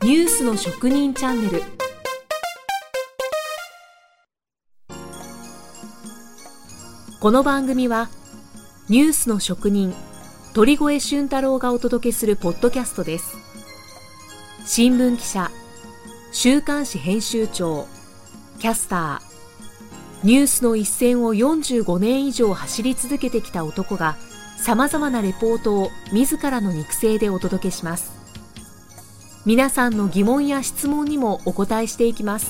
ニュースの職人チャンネル。この番組はニュースの職人鳥越俊太郎がお届けするポッドキャストです。新聞記者、週刊誌編集長、キャスター、ニュースの一線を45年以上走り続けてきた男がさまざまなレポートを自らの肉声でお届けします。皆さんの疑問や質問にもお答えしていきます。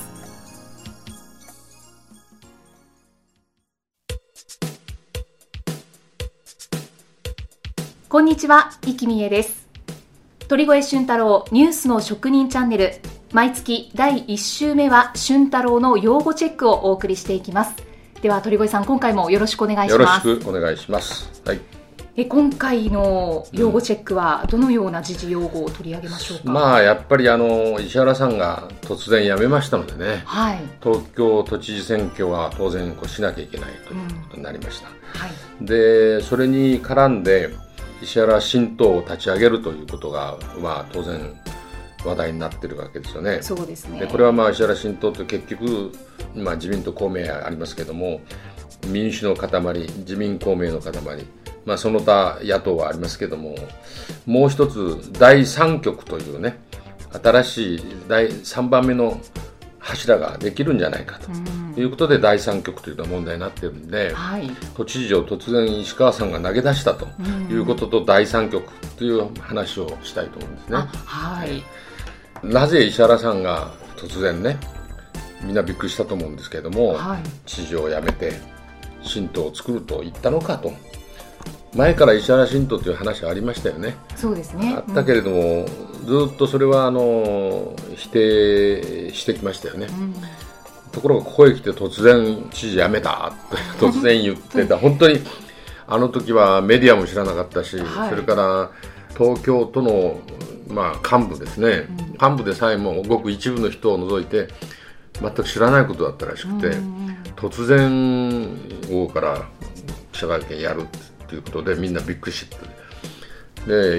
こんにちは、生きみえです。鳥越俊太郎ニュースの職人チャンネル、毎月第1週目は俊太郎の用語チェックをお送りしていきます。では鳥越さん、今回もよろしくお願いします。 よろしくお願いします。はい、 今回の用語チェックはどのような時事用語を取り上げましょうか。 やっぱり石原さんが突然辞めましたのでね、 はい、 東京都知事選挙は当然しなきゃいけないということになりました。 はい、 でそれに絡んで石原新党を立ち上げるということが、当然話題になっているわけですよね。 そうですね。 でこれは石原新党って結局、自民党公明ありますけども、民主の塊、自民公明の塊、その他野党はありますけども、もう一つ第三極というね、新しい第3番目の柱ができるんじゃないかということで、第三極というのは問題になっているんで、はい、都知事を突然石川さんが投げ出したということと、第三極という話をしたいと思うんですね。 はい、 なぜ石原さんが突然ね、みんなびっくりしたと思うんですけれども、はい、知事を辞めて新党を作ると言ったのかと。前から石原新党という話はありましたよね。 そうですね。 あったけれども、ずっとそれは否定してきましたよね。ところがここへ来て突然知事辞めたと突然言ってた本当にあの時はメディアも知らなかったし、はい、それから東京都の、幹部ですね、幹部でさえもごく一部の人を除いて全く知らないことだったらしくて、突然午後から記者会見やるということでみんなびっくりして、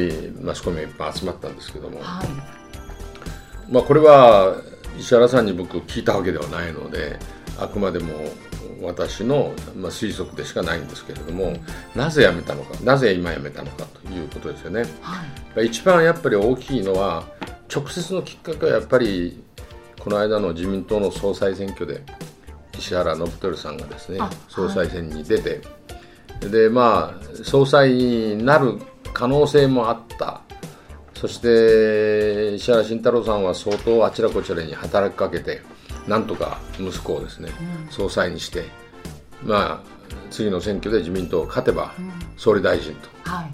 でマスコミがいっぱい集まったんですけども、はい、これは石原さんに僕聞いたわけではないので、あくまでも私の、推測でしかないんですけれども、なぜ辞めたのか、なぜ今辞めたのかということですよね。はい、一番やっぱり大きいのは、直接のきっかけはやっぱりこの間の自民党の総裁選挙で石原伸晃さんがですね、総裁選に出て、で総裁になる可能性もあった。そして石原慎太郎さんは相当あちらこちらに働きかけて、なんとか息子をですね、総裁にして、次の選挙で自民党が勝てば総理大臣と、はい、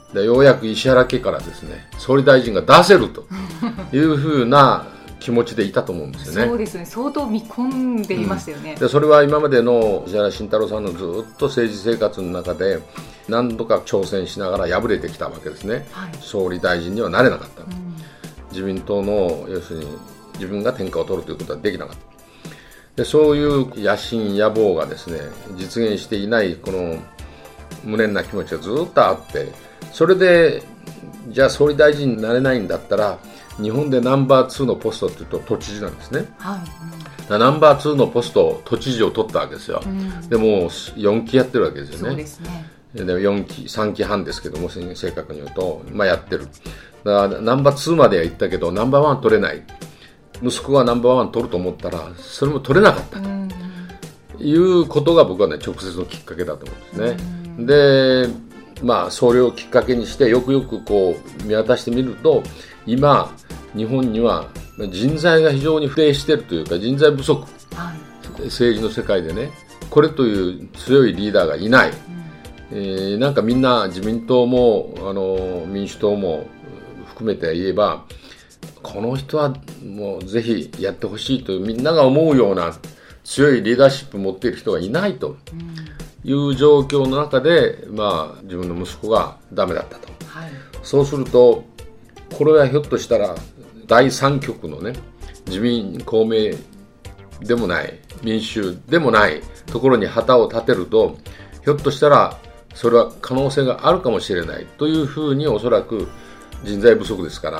でようやく石原家からですね、総理大臣が出せるというふうな気持ちでいたと思うんですよね。 そうですね、相当見込んでいましたよね。 でそれは今までの石原慎太郎さんのずっと政治生活の中で何度か挑戦しながら敗れてきたわけですね。はい、総理大臣にはなれなかった。自民党の要するに自分が天下を取るということはできなかった。でそういう野心野望がですね、実現していないこの無念な気持ちがずっとあって、それでじゃあ総理大臣になれないんだったら日本でナンバー2のポストというと都知事なんですね。はい、ナンバー2のポスト、都知事を取ったわけですよ。でも4期やってるわけですよね。 そうですね。 で3期半ですけども、正確に言うと、やってる。だからナンバー2までは行ったけどナンバー1取れない。息子がナンバー1取ると思ったらそれも取れなかったということが僕はね、直接のきっかけだと思うんですね。でそれをきっかけにしてよくよくこう見渡してみると、今日本には人材が非常に不定しているというか、人材不足、はい、政治の世界でね、これという強いリーダーがいない。なんかみんな自民党も民主党も含めて言えば、この人はもうぜひやってほしいというみんなが思うような強いリーダーシップを持っている人がいないという状況の中で、自分の息子がダメだったと、はい、そうするとこれはひょっとしたら第三極のね、自民公明でもない民主でもないところに旗を立てると、ひょっとしたらそれは可能性があるかもしれないというふうに、おそらく人材不足ですから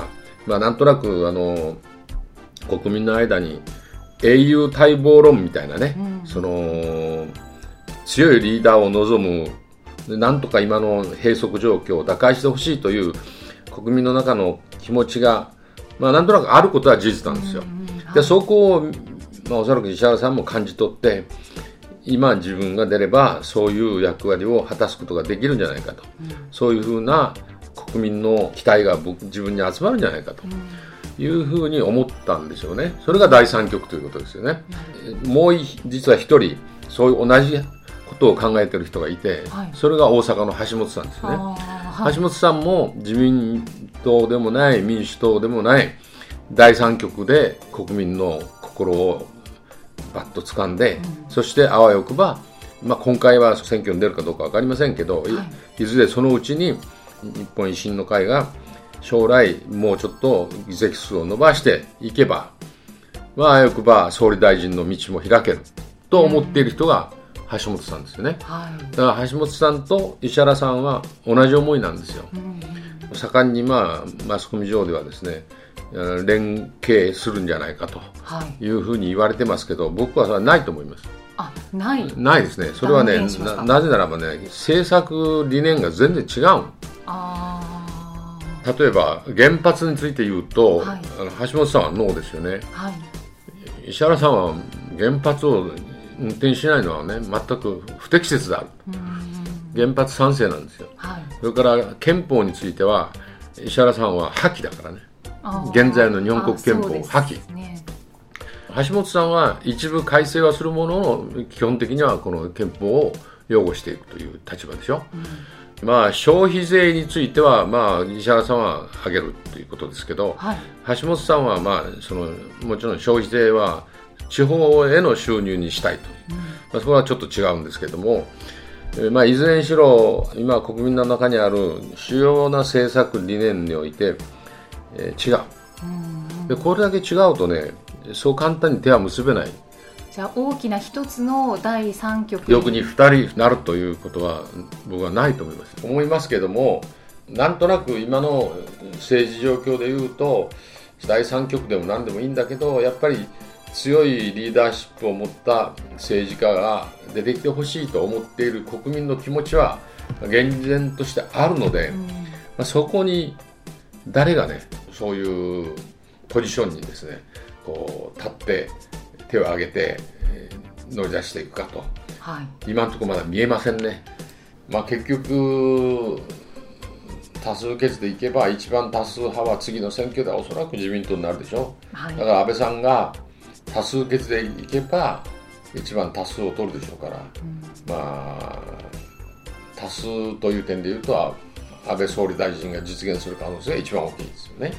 なんとなく国民の間に英雄待望論みたいなね、その強いリーダーを望む、なんとか今の閉塞状況を打開してほしいという国民の中の気持ちが、なんとなくあることは事実なんですよ。でそこを、おそらく石原さんも感じ取って、今自分が出ればそういう役割を果たすことができるんじゃないかと、そういうふうな国民の期待が自分に集まるんじゃないかというふうに思ったんでしょうね。それが第三極ということですよね。もう実は一人そういう同じことを考えている人がいて、それが大阪の橋本さんですよね。橋本さんも自民党でもない民主党でもない第三極で国民の心をバッと掴んで、そしてあわよくば、今回は選挙に出るかどうか分かりませんけど、いずれそのうちに日本維新の会が将来もうちょっと議席数を伸ばしていけば、あわよくば総理大臣の道も開けると思っている人が橋本さんですよね。だから橋本さんと石原さんは同じ思いなんですよ。盛んにマスコミ上ではですね、連携するんじゃないかというふうに言われてますけど、僕はそれはないと思います。ないですね。それはね、なぜならばね、政策理念が全然違う。例えば原発について言うと、橋本さんはノーですよね。石原さんは原発を運転しないのはね、全く不適切である。原発賛成なんですよ。それから憲法については石原さんは破棄だからね。現在の日本国憲法を破棄。橋本さんは一部改正はするものの、基本的にはこの憲法を擁護していくという立場でしょ。消費税については石原さんは上げるということですけど、橋本さんはもちろん消費税は地方への収入にしたいと、それはちょっと違うんですけども、いずれにしろ今国民の中にある主要な政策理念において、違う。でこれだけ違うとね、そう簡単に手は結べない。 じゃあ大きな一つの第三極に2人なるということは僕はないと思いますけども、なんとなく今の政治状況でいうと第三極でも何でもいいんだけど、やっぱり強いリーダーシップを持った政治家が出てきてほしいと思っている国民の気持ちは厳然としてあるので、そこに誰がね、そういうポジションにですね、こう立って手を挙げて乗り出していくかと、今のところまだ見えませんね。結局多数決でいけば一番多数派は次の選挙ではおそらく自民党になるでしょう。だから安倍さんが多数決でいけば一番多数を取るでしょうから、多数という点でいうと安倍総理大臣が実現する可能性が一番大きいですよね。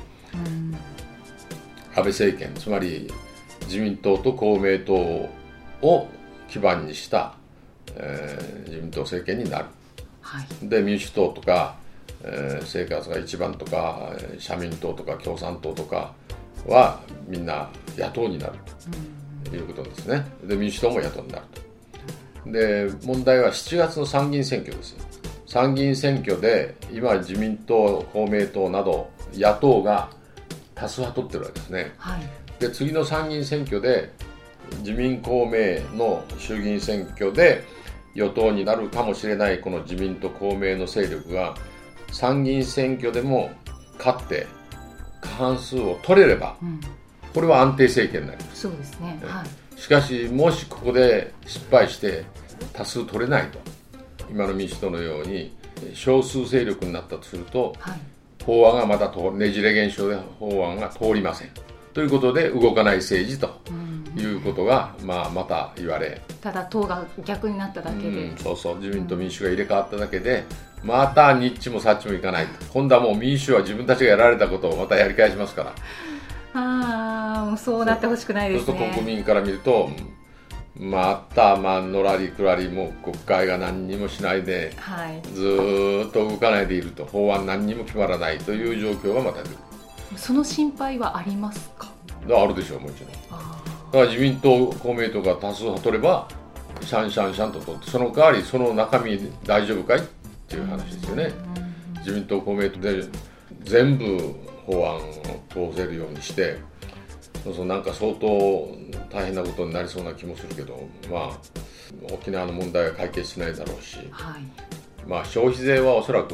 安倍政権、つまり自民党と公明党を基盤にした、自民党政権になる、で民主党とか、生活が一番とか社民党とか共産党とかはみんな野党になるということですね。で民主党も野党になると。で問題は7月の参議院選挙ですよ。参議院選挙で今自民党公明党など野党が多数派取ってるわけですね。で次の参議院選挙で自民公明の衆議院選挙で与党になるかもしれないこの自民と公明の勢力が参議院選挙でも勝って過半数を取れれば、これは安定政権になります。 そうですね。 しかしもしここで失敗して多数取れないと、今の民主党のように少数勢力になったとすると、法案がまだねじれ現象で法案が通りませんということで動かない政治ということが、また言われ、 ただ党が逆になっただけで、 自民と民主が入れ替わっただけで、またニッチもサッチもいかないと。今度はもう民主は自分たちがやられたことをまたやり返しますから、 もうそうなってほしくないですね。 そうすると国民から見るとまたのらりくらり、もう国会が何にもしないで、ずっと動かないでいると、法案何にも決まらないという状況がまた出る。 その心配はありますか？ あるでしょう、もちろん。だから自民党公明党が多数派取ればシャンシャンシャンと取って、その代わりその中身大丈夫かいっていう話ですよね。自民党公明党で全部法案を通せるようにして、なんか相当大変なことになりそうな気もするけど、沖縄の問題は解決しないだろうし、消費税はおそらく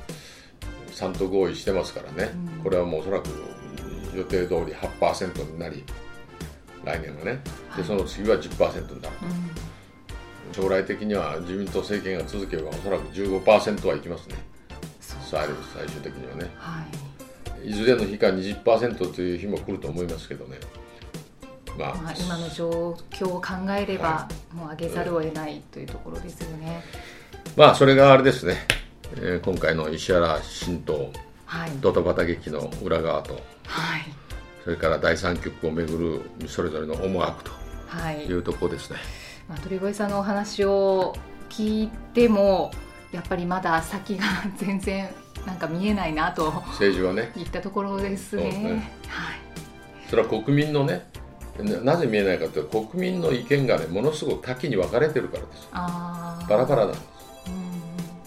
3と合意してますからね、これはもうおそらく予定通り 8% になり、来年はね、でその次は 10% になる、将来的には自民党政権が続けばおそらく 15% はいきますね、最終的にはね、いずれの日か 20% という日も来ると思いますけどね、 今の状況を考えれば、もう上げざるを得ないというところですよね。 それがあれですね、今回の石原新党、ドタバタ劇の裏側と、それから第三極をめぐるそれぞれの思惑というところですね。 鳥越さんのお話を聞いてもやっぱりまだ先が全然なんか見えないなと政治はね、 いったところですね。 それは国民のね、なぜ見えないかというと、国民の意見がね、ものすごく多岐に分かれてるからです。バラバラなんです、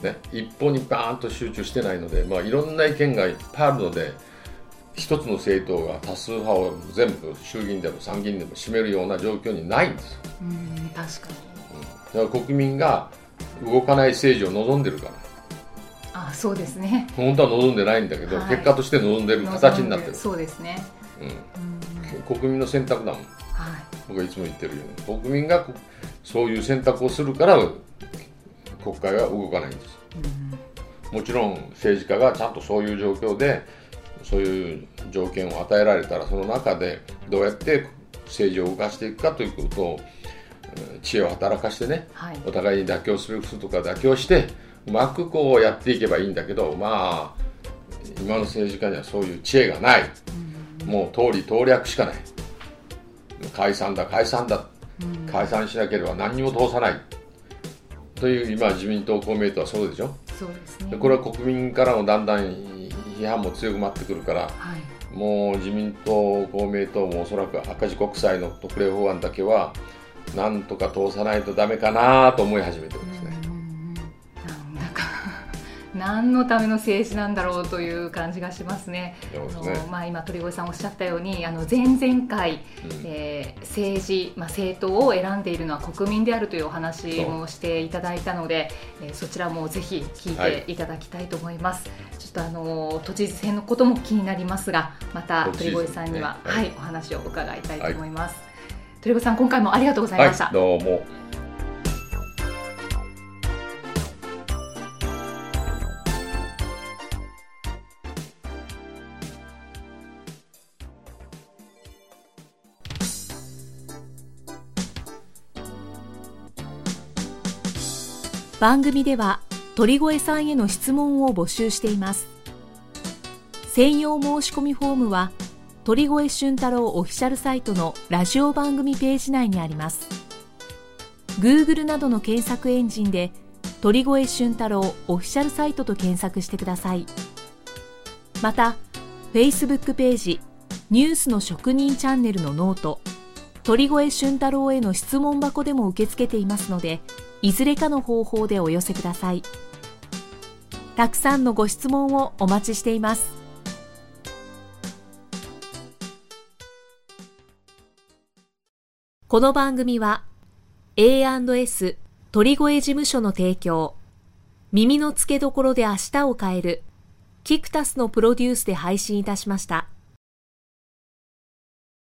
ね、一方にバーンと集中してないので、いろんな意見がいっぱいあるので、一つの政党が多数派を全部衆議院でも参議院でも占めるような状況にないんですよ。 確かに、だから国民が動かない政治を望んでるから。 そうですね。 本当は望んでないんだけど、結果として望んでる形になってる。 そうですね、 国民の選択だもん、僕はいつも言ってるように、国民がそういう選択をするから国会は動かないんです、もちろん政治家がちゃんとそういう状況でそういう条件を与えられたら、その中でどうやって政治を動かしていくかということを知恵を働かしてね、お互いに妥協するとか妥協してうまくこうやっていけばいいんだけど、今の政治家にはそういう知恵がない、もう通略しかない、解散だ、解散しなければ何にも通さないという、今自民党公明党はそうでしょ。 そうですね。 これは国民からもだんだん批判も強くなってくるから、もう自民党公明党もおそらく赤字国債の特例法案だけはなんとか通さないとダメかなと思い始めてるんですね。 なんか何のための政治なんだろうという感じがしますね。今鳥越さんおっしゃったように、前々回、政党を選んでいるのは国民であるというお話もしていただいたので、そちらもぜひ聞いていただきたいと思います。ちょっと都知事選のことも気になりますが、また鳥越さんには、お話を伺いたいと思います。鳥越さん、今回もありがとうございました。 どうも。 番組では鳥越さんへの質問を募集しています。専用申し込みフォームは鳥越俊太郎オフィシャルサイトのラジオ番組ページ内にあります。 Google などの検索エンジンで鳥越俊太郎オフィシャルサイトと検索してください。また Facebook ページニュースの職人チャンネルのノート鳥越俊太郎への質問箱でも受け付けていますので、いずれかの方法でお寄せください。たくさんのご質問をお待ちしています。この番組は A&S 鳥越事務所の提供、耳の付けどころで明日を変えるキクタスのプロデュースで配信いたしました。